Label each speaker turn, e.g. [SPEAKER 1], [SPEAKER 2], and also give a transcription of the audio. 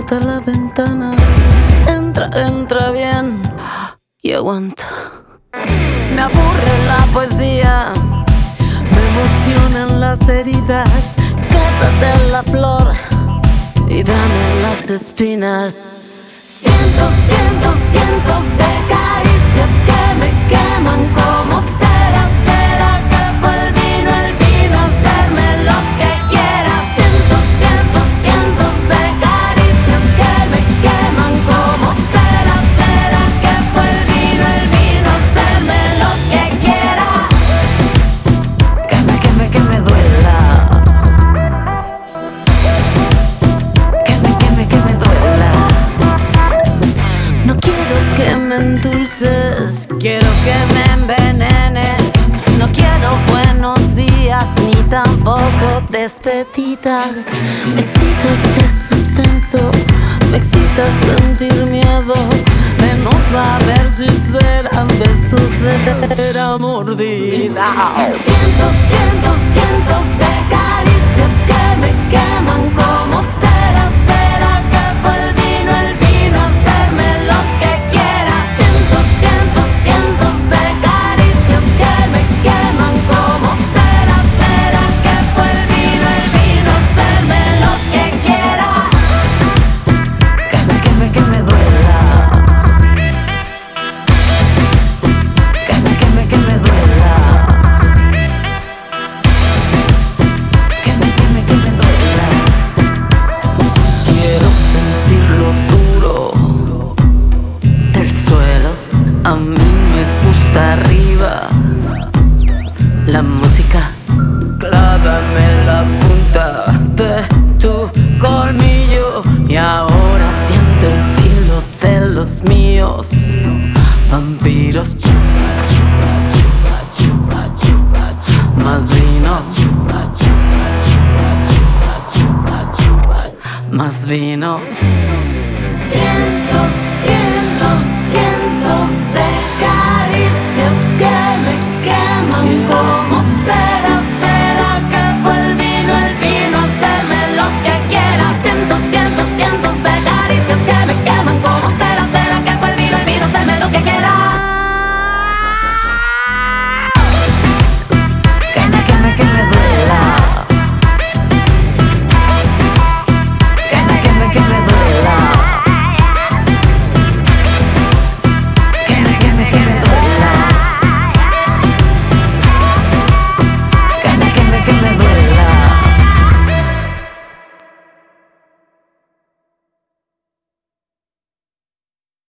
[SPEAKER 1] abierta la ventana. Entra, entra bien y aguanta. Me aburre la poesía, me emocionan las heridas. Quédate en la flor y dame las espinas. Cientos, cientos, cientos de caricias que me queman como cera, cera que fue el vino, hacerme lo que quiera. Cientos, cientos, cientos de caricias que me queman como cera, cera que fue el vino, hacerme lo que quiera. Que me duela. Que me duela. No quiero que me endulces, quiero que me envenenes. No quiero buenos días ni tampoco despedidas. Me excita este suspenso, me excita sentir miedo de no saber si serán besos, será mordida. Cientos, cientos, cientos de caricias que me queman como cera, cera que fue el vino, hacerme lo que quiera. Cientos, cientos, cientos de caricias que me queman como cera, cera que fue el vino, hacerme lo que quiera. Que me duela. Que me duela. Que me duela. Quiero sentir lo duro del suelo. A mí me gusta arriba la música. Clávame la punta de tu colmillo y ahora siente el filo de los míos. Vampiros, chupa, chupa, chupa, chupa, chupa, chupa. Más vino, chupa, chupa, chupa, chupa, chupa, chupa. Más vino.